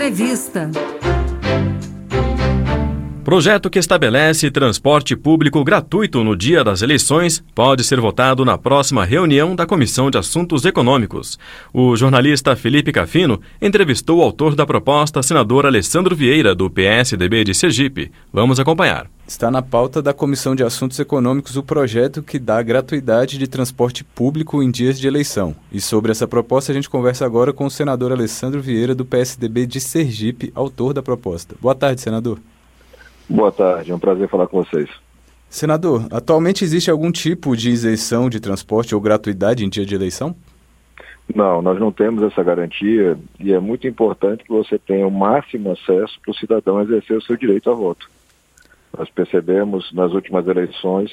Entrevista. Projeto que estabelece transporte público gratuito no dia das eleições pode ser votado na próxima reunião da Comissão de Assuntos Econômicos. O jornalista Felipe Cafino entrevistou o autor da proposta, senador Alessandro Vieira, do PSDB de Sergipe. Vamos acompanhar. Está na pauta da Comissão de Assuntos Econômicos o projeto que dá gratuidade de transporte público em dias de eleição. E sobre essa proposta a gente conversa agora com o senador Alessandro Vieira, do PSDB de Sergipe, autor da proposta. Boa tarde, senador. Boa tarde, é um prazer falar com vocês. Senador, atualmente existe algum tipo de isenção de transporte ou gratuidade em dia de eleição? Não, nós não temos essa garantia e é muito importante que você tenha o máximo acesso para o cidadão exercer o seu direito a voto. Nós percebemos nas últimas eleições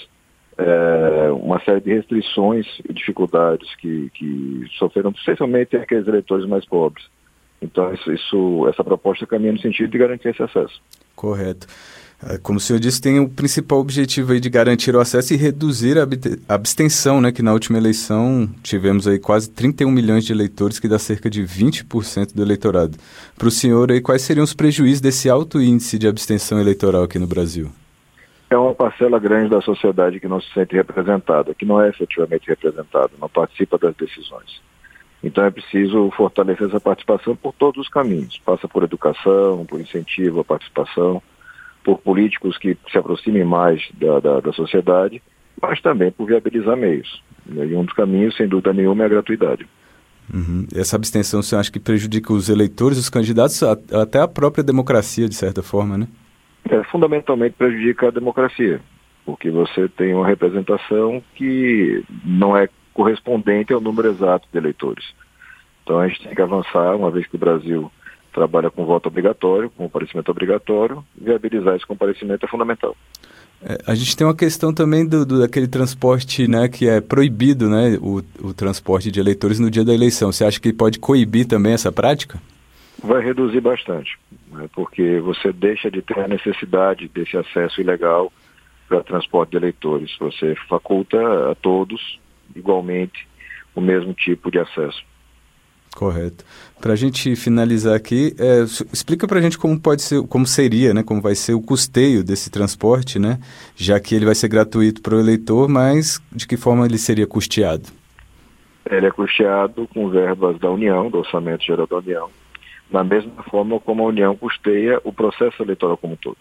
uma série de restrições e dificuldades que sofreram, especialmente aqueles eleitores mais pobres. Então, essa proposta caminha no sentido de garantir esse acesso. Correto. Como o senhor disse, tem o principal objetivo aí de garantir o acesso e reduzir a abstenção, né? Que na última eleição tivemos aí quase 31 milhões de eleitores, que dá cerca de 20% do eleitorado. Para o senhor, aí, quais seriam os prejuízos desse alto índice de abstenção eleitoral aqui no Brasil? É uma parcela grande da sociedade que não se sente representada, que não é efetivamente representada, não participa das decisões. Então é preciso fortalecer essa participação por todos os caminhos. Passa por educação, por incentivo à participação, por políticos que se aproximem mais da sociedade, mas também por viabilizar meios. E um dos caminhos, sem dúvida nenhuma, é a gratuidade. Uhum. Essa abstenção, você acha que prejudica os eleitores, os candidatos, até a própria democracia, de certa forma, né? Fundamentalmente prejudica a democracia, porque você tem uma representação que não é correspondente ao número exato de eleitores. Então a gente tem que avançar, uma vez que o Brasil trabalha com voto obrigatório, com comparecimento obrigatório, viabilizar esse comparecimento é fundamental. A gente tem uma questão também daquele transporte, né, que é proibido, né, o transporte de eleitores no dia da eleição. Você acha que pode coibir também essa prática? Vai reduzir bastante, né, porque você deixa de ter a necessidade desse acesso ilegal para transporte de eleitores. Você faculta a todos, igualmente, o mesmo tipo de acesso. Correto. Para a gente finalizar aqui, explica para a gente como pode ser, como seria, né, como vai ser o custeio desse transporte, né, já que ele vai ser gratuito para o eleitor, mas de que forma ele seria custeado? Ele é custeado com verbas da União, do Orçamento Geral da União, da mesma forma como a União custeia o processo eleitoral como um todo.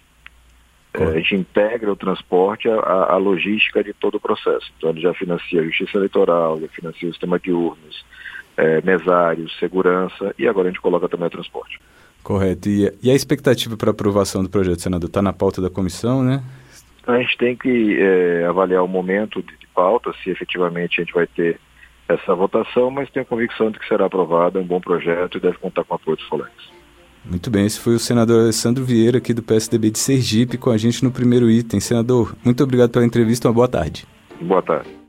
A gente integra o transporte à logística de todo o processo. Então ele já financia a justiça eleitoral, já financia o sistema de urnas, mesários, segurança, e agora a gente coloca também o transporte. Correto. E a expectativa para aprovação do projeto, senador? Está na pauta da comissão, né? A gente tem que avaliar o momento de pauta, se efetivamente a gente vai ter essa votação, mas tenho convicção de que será aprovado, é um bom projeto e deve contar com o apoio dos colegas. Muito bem, esse foi o senador Alessandro Vieira, aqui do PSDB de Sergipe, com a gente no primeiro item. Senador, muito obrigado pela entrevista, uma boa tarde. Boa tarde.